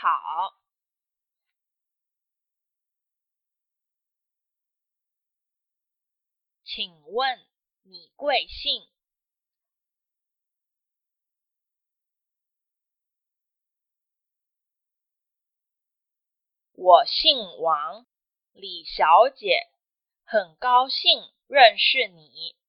好。请问你贵姓？我姓王，李小姐，很高兴认识你。